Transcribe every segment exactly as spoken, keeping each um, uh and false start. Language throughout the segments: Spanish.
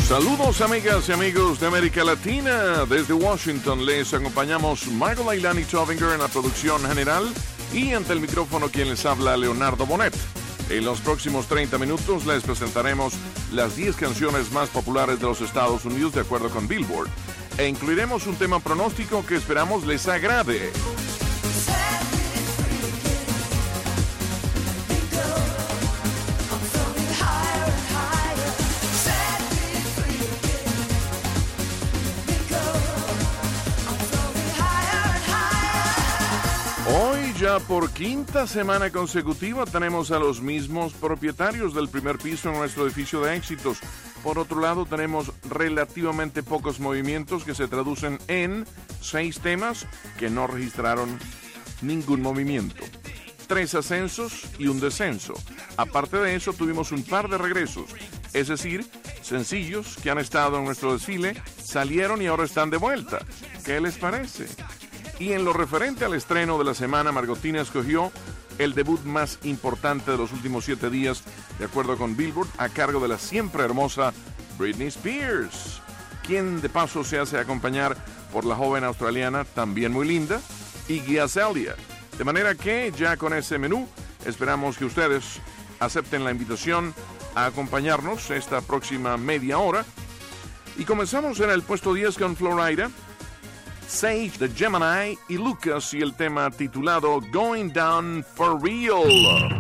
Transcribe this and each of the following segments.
Saludos amigas y amigos de América Latina. Desde Washington les acompañamos Michael Ailani Tovinger en la producción general y ante el micrófono quien les habla, Leonardo Bonet. En los próximos treinta minutos les presentaremos las diez canciones más populares de los Estados Unidos de acuerdo con Billboard e incluiremos un tema pronóstico que esperamos les agrade. Hoy ya por quinta semana consecutiva tenemos a los mismos propietarios del primer piso en nuestro edificio de éxitos. Por otro lado tenemos relativamente pocos movimientos que se traducen en seis temas que no registraron ningún movimiento. Tres ascensos y un descenso. Aparte de eso tuvimos un par de regresos, es decir, sencillos que han estado en nuestro desfile, salieron y ahora están de vuelta. ¿Qué les parece? Y en lo referente al estreno de la semana, Margotina escogió el debut más importante de los últimos siete días, de acuerdo con Billboard, a cargo de la siempre hermosa Britney Spears, quien de paso se hace acompañar por la joven australiana, también muy linda, Iggy Azalea. De manera que ya con ese menú, esperamos que ustedes acepten la invitación a acompañarnos esta próxima media hora. Y comenzamos en el puesto diez con Florida, Sage de Gemini y Lucas y el tema titulado Going Down for Real.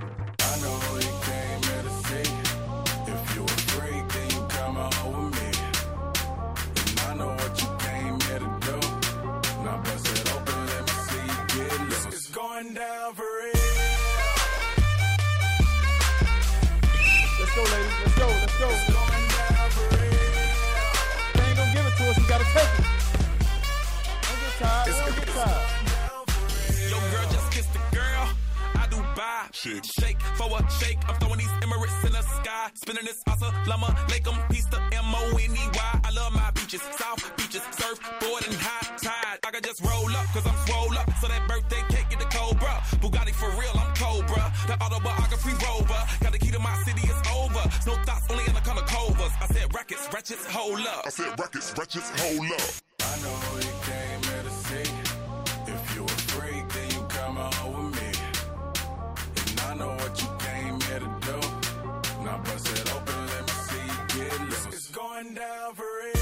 Shake. Shake for a shake. I'm throwing these Emirates in the sky. Spinning this Assalamu alaikum. Peace to M O N E Y. I love my beaches. South beaches. Surfboard and high tide. I can just roll up cause I'm swole up. So that birthday cake get the Cobra. Bugatti for real, I'm Cobra. The autobiography rover. Got the key to my city, it's over. No thoughts, only in the color covers. I said rackets, wretches, hold up. I said rackets, wretches, hold up. I know you came here to see. If you a freak, then you come on with me. I know what you came here to do. Now bust it open, let me see you get loose. It's going down for real.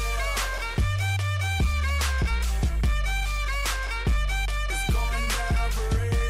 It's going down for real.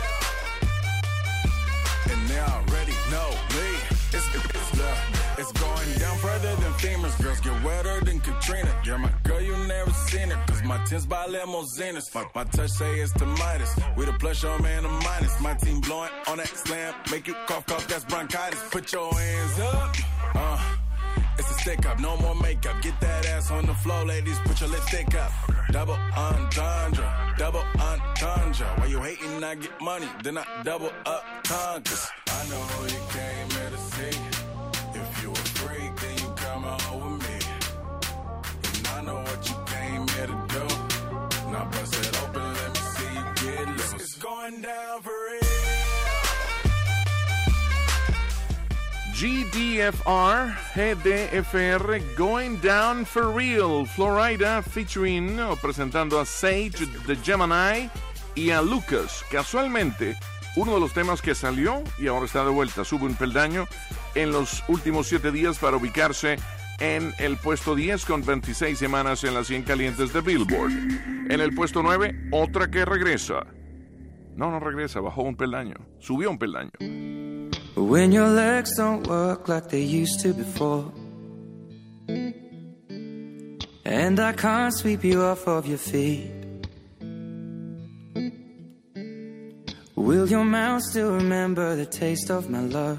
And they already know me. It's, it's, uh, it's going down further than femurs. Girls get wetter than Katrina. You're my girl, you never seen it. Cause my tins by limousines. My, my touch say it's the Midas. We the plus, your man, a minus. My team blowing on that slam. Make you cough, cough, that's bronchitis. Put your hands up. Uh, it's a stick up, no more makeup. Get that ass on the floor, ladies. Put your lipstick up. Double entendre, double entendre. While you hating, I get money. Then I double up conquers. I know who you came here to see. If you a freak, then you come on with me. And I know what you came here to do. Now bust it open, let me see you get loose. It's going down for real. G D F R, G D F R, Going Down for Real, Florida, featuring o presentando a Sage de Gemini y a Lucas. Casualmente, uno de los temas que salió y ahora está de vuelta, sube un peldaño en los últimos siete días para ubicarse en el puesto diez con veintiséis semanas en las cien calientes de Billboard. En el puesto nueve, otra que regresa. No, no regresa, bajó un peldaño, subió un peldaño. When your legs don't work like they used to before, and I can't sweep you off of your feet, will your mouth still remember the taste of my love?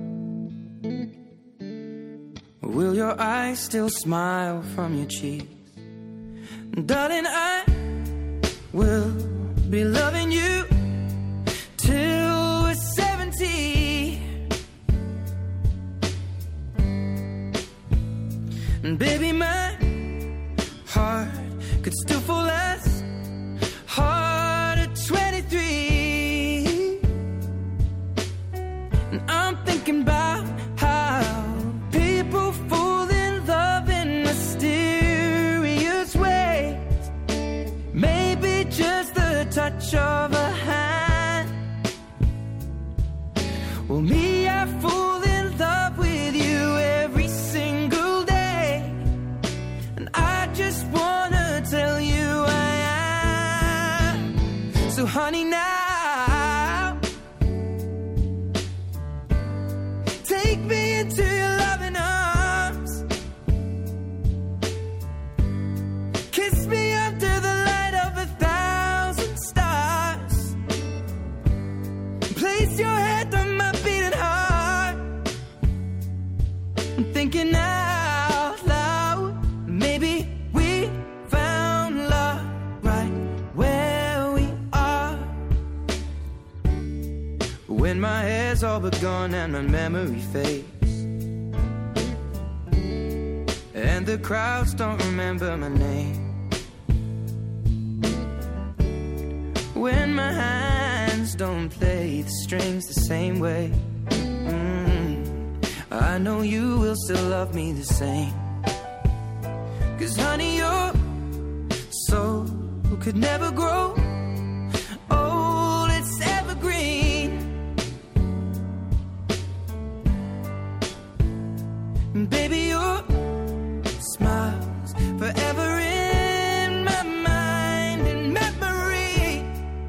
Will your eyes still smile from your cheeks? Darling, I will be loving you till we're seventy. And baby, my heart could still fall as hard at twenty-three. And I'm thinking about how people fall in touch of a hand. Well, me, I fall in love with you every single day, and I just wanna tell you I am. So honey, now take me into your loving arms, kiss me under the light of a thousand stars, place your head on my beating heart. I'm thinking out loud, maybe we found love right where we are. When my hair's all but gone and my memory fades, and the crowds don't remember my name, when my hands don't play the strings the same way, mm, I know you will still love me the same. 'Cause honey, your soul could never grow old, it's evergreen. And baby, your smile's forever in my mind and memory.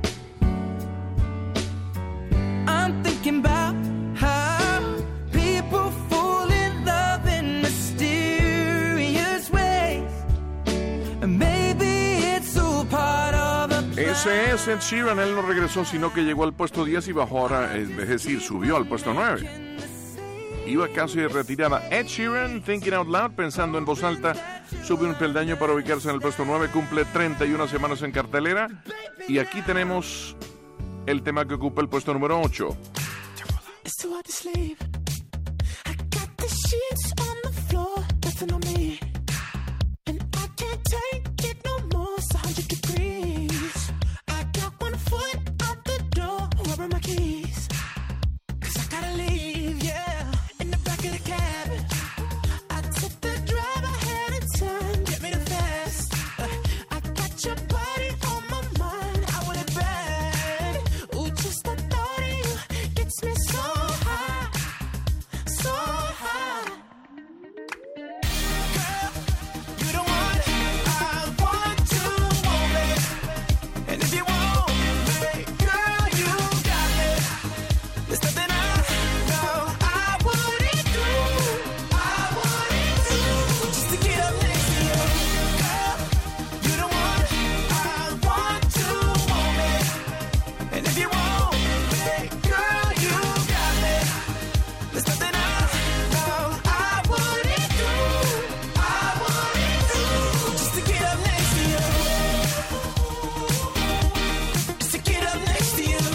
I'm thinking about how people fall in love in mysterious ways, and maybe it's all part of a plan. Ese es Ed Sheeran. Él no regresó, sino que llegó al puesto diez y bajó ahora, es decir, subió al puesto nueve. Iba casi de retirada. Ed Sheeran, Thinking Out Loud, pensando en voz alta, sube un peldaño para ubicarse en el puesto nueve, cumple treinta y una semanas en cartelera. Y aquí tenemos el tema que ocupa el puesto número ocho. It's too hard to sleep. I got the sheets on the floor, nothing on me. And I can't take it no more, it's one hundred degrees. I got one foot out the door, where are my keys? 'Cause I gotta leave, yeah. In the back of the cab, I took the drive ahead of time, get me the fast. Uh, I got your body on my mind, I want it bad. Ooh, just the thought of you gets me so high, so high. Girl, you the one I want to want me. And if you want me, girl, you got me. There's nothing I know I wouldn't do, I wouldn't do, just to get up next to you. Girl, you the one I want to want me. And if you want me, girl, you got me. There's nothing I know I wouldn't do, I wouldn't do, just to get up next to you. Just to get up next to you.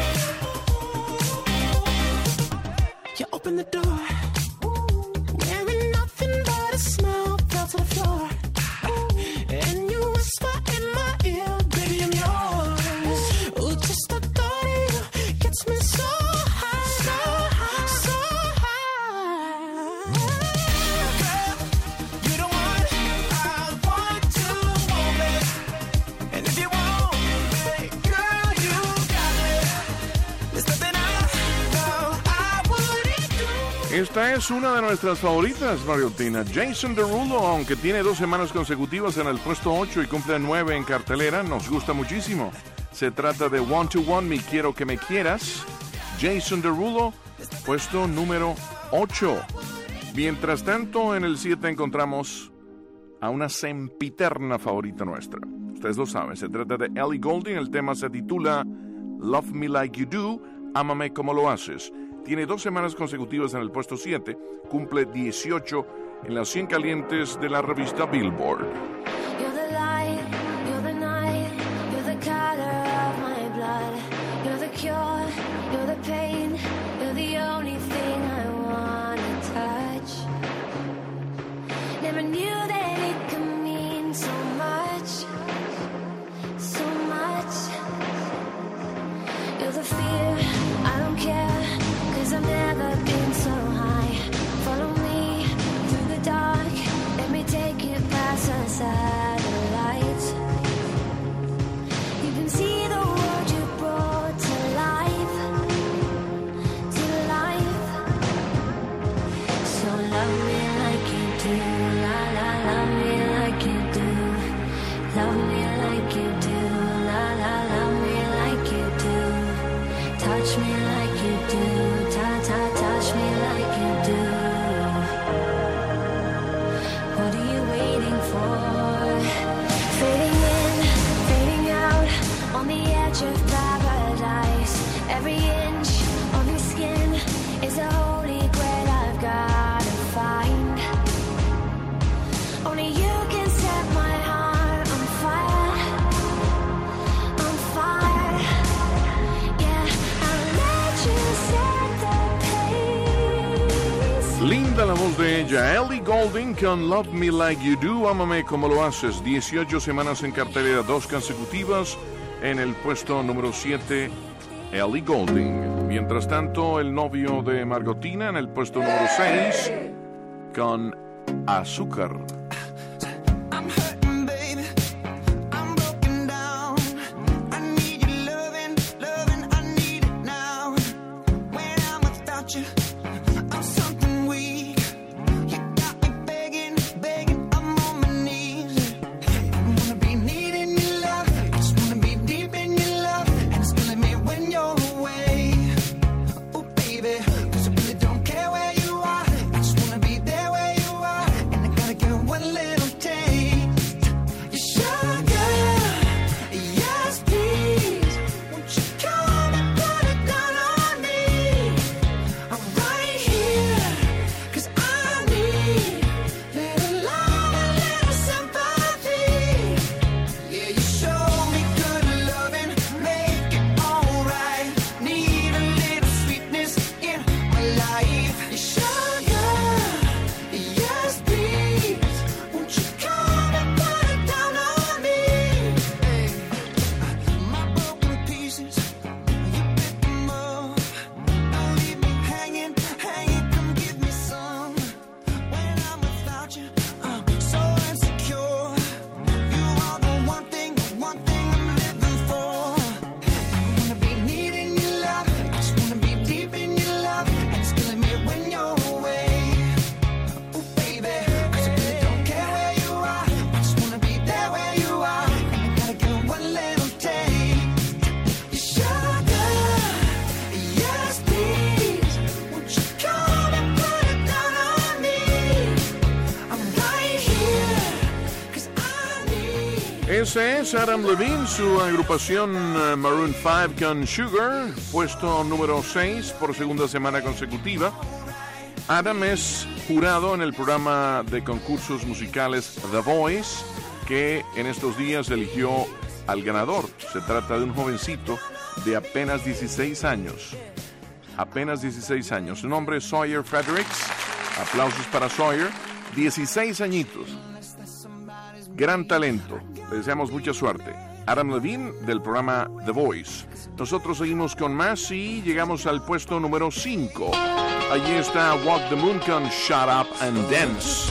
You open the door, wearing nothing but a smile, fell to the floor. And you whisper in my ear, baby, I'm yours. Ooh, just the thought of you gets me so high, so high, so high. Girl, you the one I want to want me. And if you want me, girl, you got me. There's nothing I know I wouldn't do. Esta es una de nuestras favoritas, Mariotina. Jason Derulo, aunque tiene dos semanas consecutivas en el puesto ocho y cumple nueve en cartelera, nos gusta muchísimo. Se trata de One to One, Mi Quiero Que Me Quieras. Jason Derulo, puesto número ocho. Mientras tanto, en el siete encontramos a una sempiterna favorita nuestra. Ustedes lo saben, se trata de Ellie Goulding. El tema se titula Love Me Like You Do, Ámame Como Lo Haces. Tiene dos semanas consecutivas en el puesto siete, cumple dieciocho en las cien calientes de la revista Billboard. You're the light, you're the night, you're the color of my blood. You're the cure, you're the pain, you're the only thing I wanna touch. Never knew that it could mean so much, so much. You're the fear, I don't care, 'cause I've never been so high. Follow me through the dark, let me take you past the side. voz de ella, Ellie Goulding con Love Me Like You Do, Ámame Como Lo Haces. dieciocho semanas en cartelera, dos consecutivas. En el puesto número siete, Ellie Goulding. Mientras tanto, el novio de Margotina en el puesto número seis con Azúcar. Ese es Adam Levine, su agrupación uh, Maroon cinco con Sugar, puesto número seis por segunda semana consecutiva. Adam es jurado en el programa de concursos musicales The Voice, que en estos días eligió al ganador. Se trata de un jovencito de apenas dieciséis años. Apenas dieciséis años. Su nombre es Sawyer Fredericks. Aplausos para Sawyer. dieciséis añitos. Gran talento. Le deseamos mucha suerte. Adam Levine del programa The Voice. Nosotros seguimos con más y llegamos al puesto número cinco. Allí está Walk the Moon con Shut Up and Dance.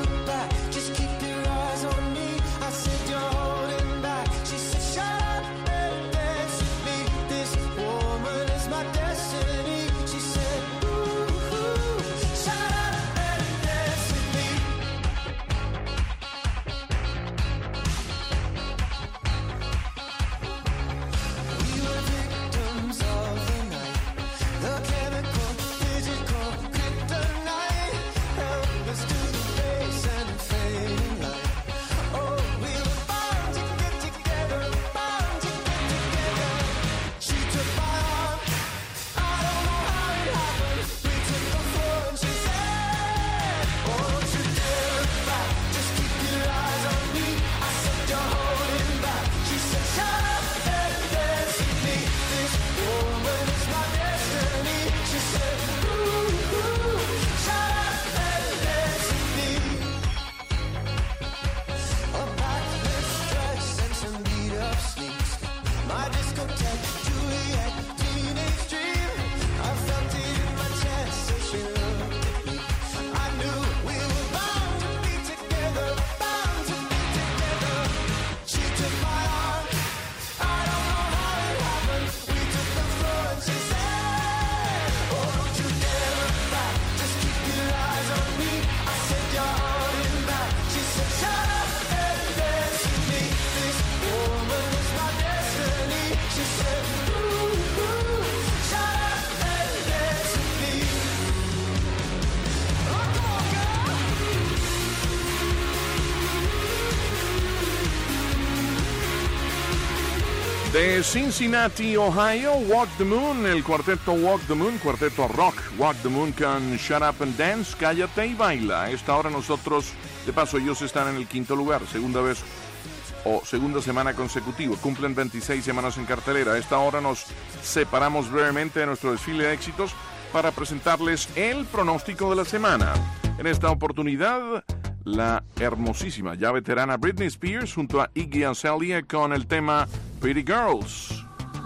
De Cincinnati, Ohio, Walk the Moon, el cuarteto Walk the Moon, cuarteto rock, Walk the Moon con Shut Up and Dance, Cállate y Baila. A esta hora nosotros, de paso, ellos están en el quinto lugar, segunda vez o segunda semana consecutiva, cumplen veintiséis semanas en cartelera. A esta hora nos separamos brevemente de nuestro desfile de éxitos para presentarles el pronóstico de la semana. En esta oportunidad, la hermosísima, ya veterana Britney Spears junto a Iggy Azalea con el tema Pretty Girls.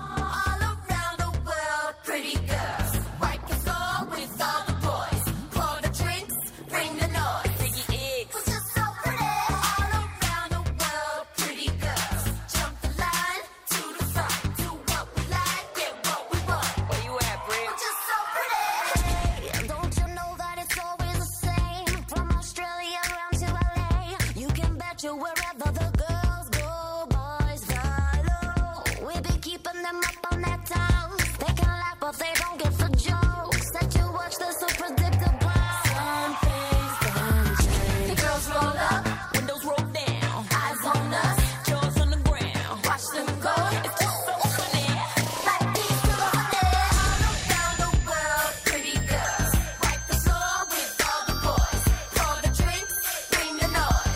Wherever the girls go, boys follow. We be keeping them up on that town. They can laugh, but they don't get the jokes. That you watch, they're so predictable. Some things don't change. The girls roll up, windows roll down. Eyes on us, jaws on the ground. Watch them go, it's just so funny. Like these two honey. All around the world, pretty girls. Wipe the floor with all the boys. Pour the drinks, bring the noise.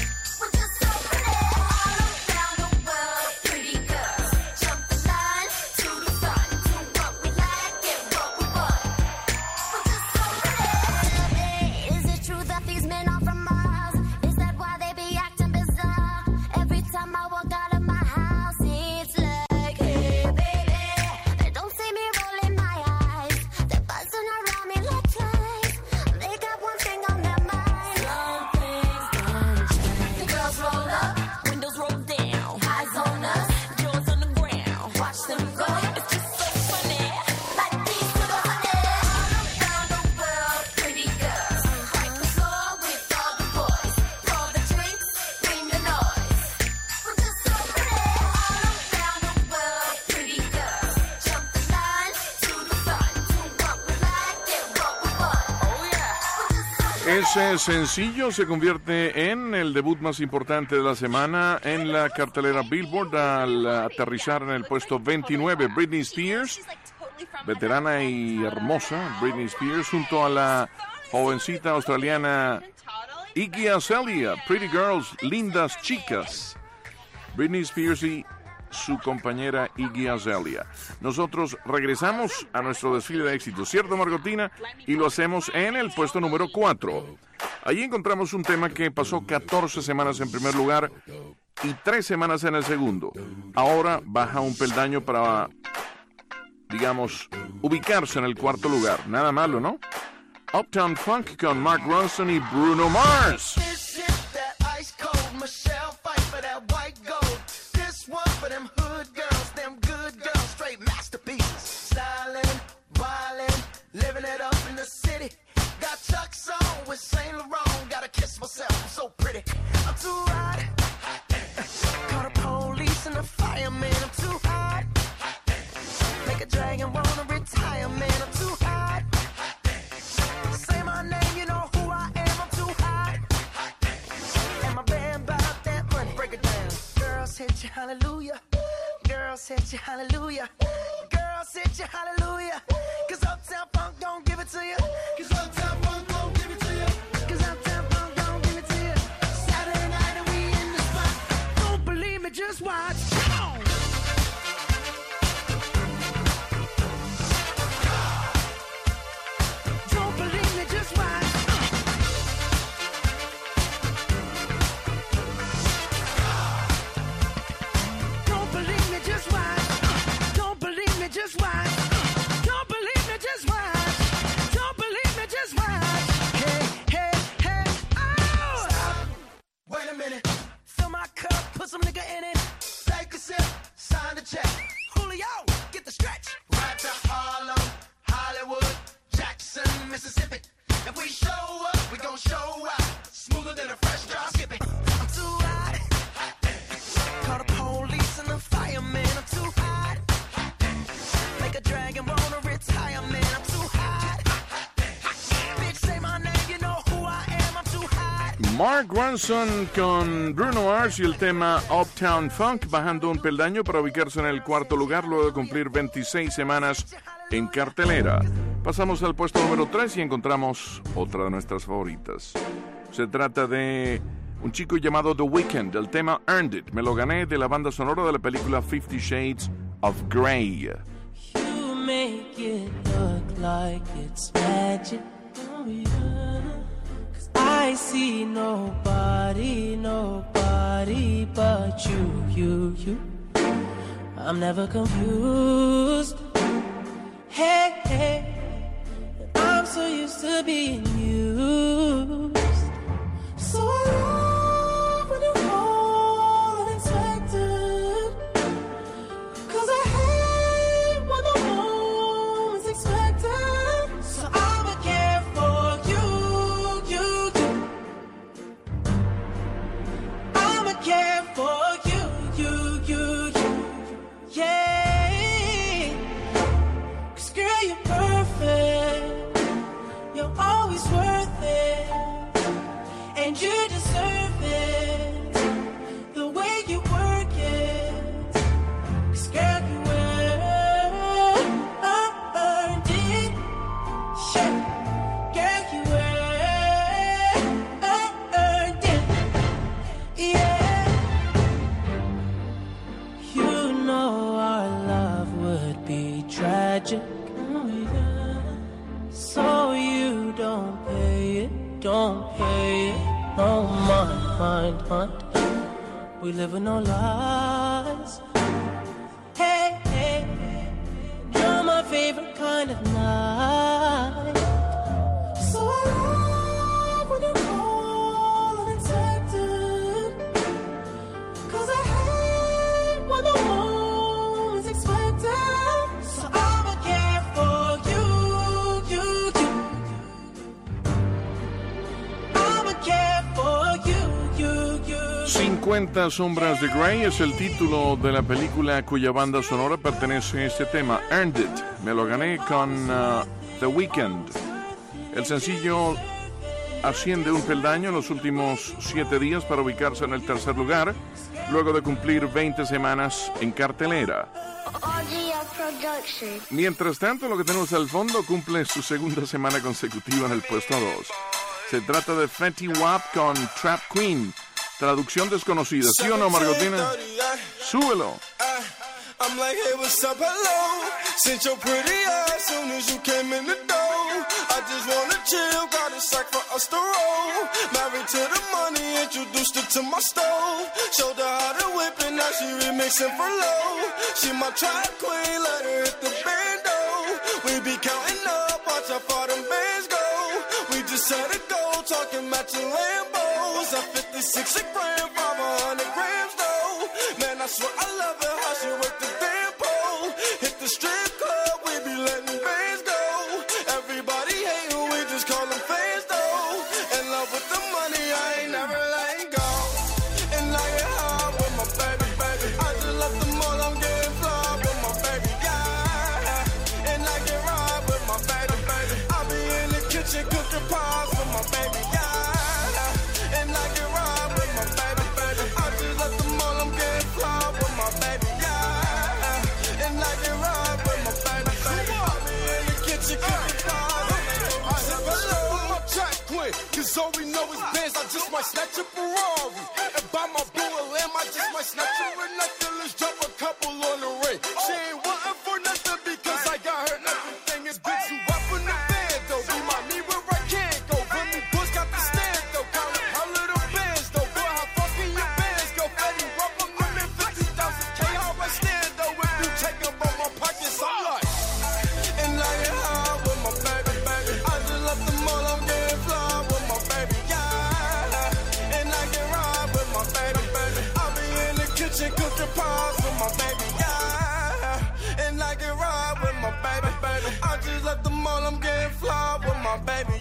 Ese sencillo se convierte en el debut más importante de la semana en la cartelera Billboard al aterrizar en el puesto veintinueve. Britney Spears, veterana y hermosa, Britney Spears junto a la jovencita australiana Iggy Azalea, Pretty Girls, lindas chicas. Britney Spears y su compañera Iggy Azalea. Nosotros regresamos a nuestro desfile de éxitos, ¿cierto, Margotina? Y lo hacemos en el puesto número cuatro. Allí encontramos un tema que pasó catorce semanas en primer lugar y tres semanas en el segundo. Ahora baja un peldaño para, digamos, ubicarse en el cuarto lugar. Nada malo, ¿no? Uptown Funk con Mark Ronson y Bruno Mars. One for them hood girls, them good girls, straight masterpieces. Stylin', wildin', living it up in the city. Got Chuck's on with Saint Laurent. Gotta kiss myself, I'm so pretty. I'm too hot. Call the police and the fireman. I'm too hot. Make a dragon wanna retire, man. I'm too hot. Say my name, you know who I am. I'm too hot. And my band bought that money. Break it down. Girls hit you, hallelujah. Girls hit you, hallelujah. Girls hit you, hallelujah. Cause Uptown Funk don't give it to you. Cause Uptown Funk don't give it to you. Cause Uptown Funk don't give it to you. Saturday night and we in the spot. Don't believe me, just watch. Come on. Don't believe me, just watch. Just watch. Don't believe me, just watch. Don't believe me, just watch. Don't believe me, just watch. Hey, hey, hey, oh! Stop. Wait a minute. Fill my cup, put some nigga in it. Take a sip, sign the check. Julio, get the stretch. Right to Harlem, Hollywood, Jackson, Mississippi. If we show up, we gon' show out. Smoother than a fresh drop skipping. I'm too hot. Call the police and the fireman. I'm too hot. Make a dragon wanna retire, man. I'm too hot. Bitch, say my name, you know who I am. I'm too hot. Mark Ronson con Bruno Mars y el tema Uptown Funk, bajando un peldaño para ubicarse en el cuarto lugar luego de cumplir veintiséis semanas en cartelera. Pasamos al puesto número tres y encontramos otra de nuestras favoritas. Se trata de un chico llamado The Weeknd, el tema Earned It. Me lo gané, de la banda sonora de la película Fifty Shades of Grey. You make it look like it's magic. Oh, yeah. I see nobody, nobody but you, you, you. I'm never confused. Hey, hey, I'm so used to being used. So I love when you call unexpected, 'cause I hate when the moment's expected. So I'ma care for you, you, you. I'ma care for you, you, you, you. Yeah, 'cause girl, you're perfect. You're always worth it. And you deserve it, the way you work it. 'Cause girl, you earned it. Yeah, girl, you earned it. Yeah, you know our love would be tragic. Oh, yeah. So you don't pay it, don't pay it. No mind, mind, mind. We live with no lies. Hey, hey, you're my favorite kind of night. So I love when you call unexpected, 'cause I hate when the moment's expected. So I'ma care for you, you, you. I'ma care for you, you, you. cincuenta sombras de Grey es el título de la película cuya banda sonora pertenece a este tema, Earned It. Me lo gané con uh, The Weeknd. El sencillo asciende un peldaño en los últimos siete días para ubicarse en el tercer lugar, luego de cumplir veinte semanas en cartelera. Mientras tanto, lo que tenemos al fondo cumple su segunda semana consecutiva en el puesto dos. Se trata de Fetty Wap con Trap Queen. Traducción desconocida, ¿sí o no, Margotina? Súbelo. I'm like, hey, what's up, hello? Since your pretty ass soon as you came in the door. I just wanna chill, got a sack for us to roll. Married to the money, introduced her to my stove. Showed her how to whip it, now she remixing for low. She my trap queen, let her hit the bando. We be counting up, watch how far them bands go. We just set a goal, talking matching Lambos. At fifty-six a gram, five hundred grams though. Man, I swear I love her, how she work the damn pole. Hit the strip club, we be letting bands go. Everybody hate who we just call them fans though. In love with the money, I ain't never letting go. And I get high with my baby, baby. I just left the mall, I'm getting fly with my baby, yeah. And I get ride with my baby, baby. I be in the kitchen cooking pies with my baby, yeah. And I get ride with my baby, baby. I just left the mall, I'm getting fly with my baby, yeah. And I get ride with my baby, baby. I be in the kitchen cooking pies. I said hello with my track queen, 'cause all we know is Benz. I just might snatch a Ferrari and buy my boo a lamb. I just might snatch her a necklace, drop a couple on the ring. She ain't wanting for nothing because I got her everything. It's big to up in the band though. Remind me where I can't go. When me boys got the stand though. Count up how little bands though. Boy, how fucking your bands go. Fetty Wap, I'm winning fifty thousand K. How I stand though. If you take up on my pockets, I'm like. And I get high with my baby, baby. I just left the mall, I'm getting fly with my baby, yeah. And I get ride with my baby, baby. I be in the kitchen cooking pies with my baby, yeah. And I get ride with my baby, baby. I just left the mall, I'm getting fly with my baby,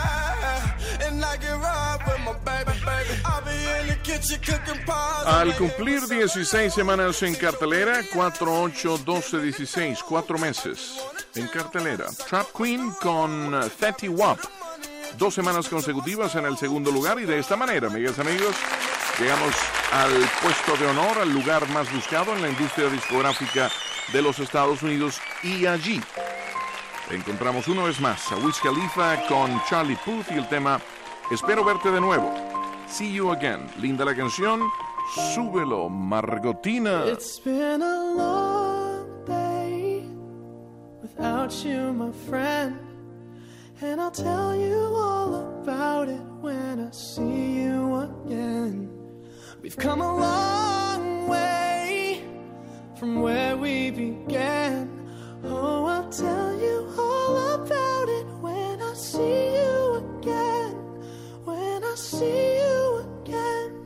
yeah. And I get ride with my baby, baby. I be in the kitchen cooking pies. Al cumplir dieciséis semanas en cartelera, cuatro, ocho, doce, dieciséis, cuatro meses en cartelera. Trap Queen con uh, Fetty Wap. Dos semanas consecutivas en el segundo lugar y de esta manera, amigas y amigos, llegamos al puesto de honor, al lugar más buscado en la industria discográfica de los Estados Unidos, y allí encontramos una vez más a Wiz Khalifa con Charlie Puth y el tema Espero verte de nuevo. See you again. Linda la canción. Súbelo, Margotina. It's been a long day without you, my friend. And I'll tell you all about it when I see you again. We've come a long way from where we began. Oh, I'll tell you all about it when I see you again. When I see you again.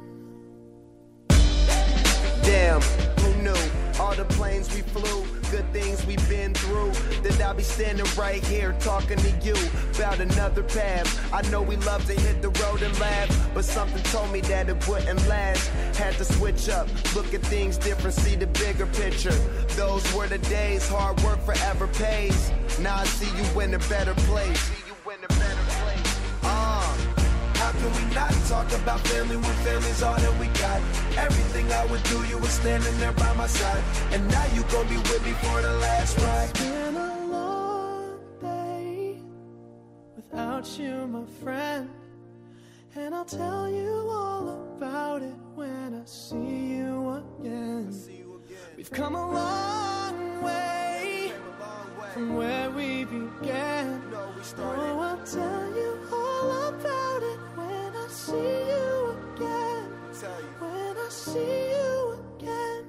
Damn, who knew? All the planes we flew, good things we've been through. That I'll be standing right here talking to you about another path. I know we love to hit the road and laugh, but something told me that it wouldn't last. Had to switch up, look at things different, see the bigger picture. Those were the days, hard work forever pays. Now I see you in a better place. See you in a better place. Uh. How can we not talk about family when family's all that we got? Everything I would do, you were standing there by my side. And now you gon' be with me for the last ride. It's been a long day without you, my friend. And I'll tell you all about it when I see you again. See you again. We've come a long way from where we began. No, we started. Oh, I'll tell you all about it when I see you again. Tell you. When I see you again.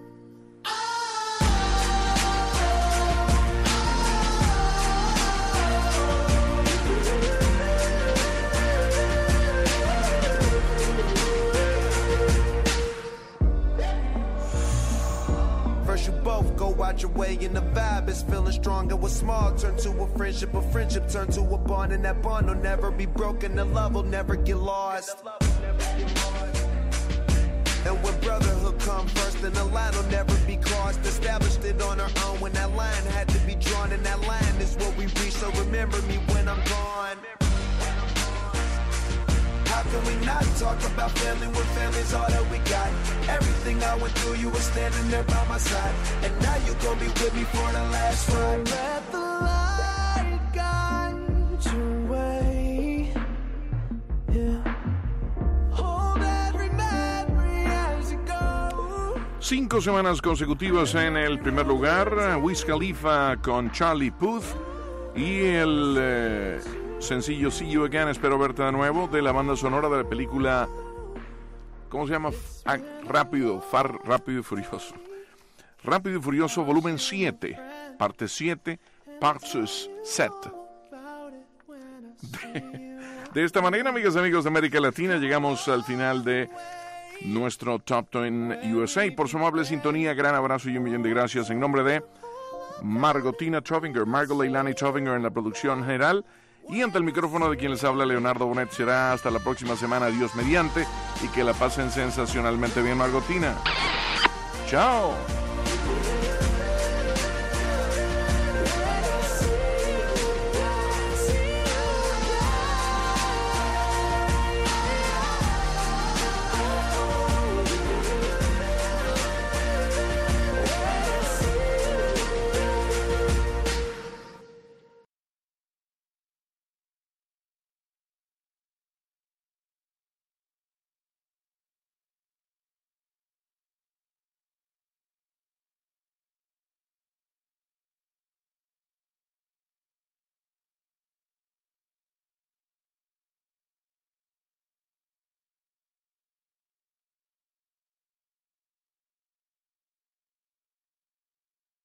First you both go out your way and the vibe is feeling strong. And what's small turn to a friendship, a friendship turn to a bond. And that bond will never be broken, the love will never get lost. And when brotherhood come first, then the line will never be crossed. Established it on our own when that line had to be drawn. And that line is what we reach, so remember me when I'm gone. How can we not talk about family when family's all that we got? Everything I went through, you were standing there by my side. And now you gon' be with me for the last ride. Let the light guide your way. Yeah. Hold every memory as you go. Cinco semanas consecutivas en el primer lugar, Wiz Khalifa con Charlie Puth y el eh, sencillo See You Again, Espero Verte de Nuevo, de la banda sonora de la película, ¿cómo se llama? Ah, Rápido, Far, Rápido y Furioso. Rápido y Furioso, volumen siete, parte siete, parts set. De, de esta manera, amigas y amigos de América Latina, llegamos al final de nuestro Top diez U S A. Por su amable sintonía, gran abrazo y un millón de gracias en nombre de Margotina Trovinger, Margot Leilani Trovinger en la producción general, y ante el micrófono de quien les habla, Leonardo Bonet. Será hasta la próxima semana, Dios mediante, y que la pasen sensacionalmente bien, Margotina. Chao.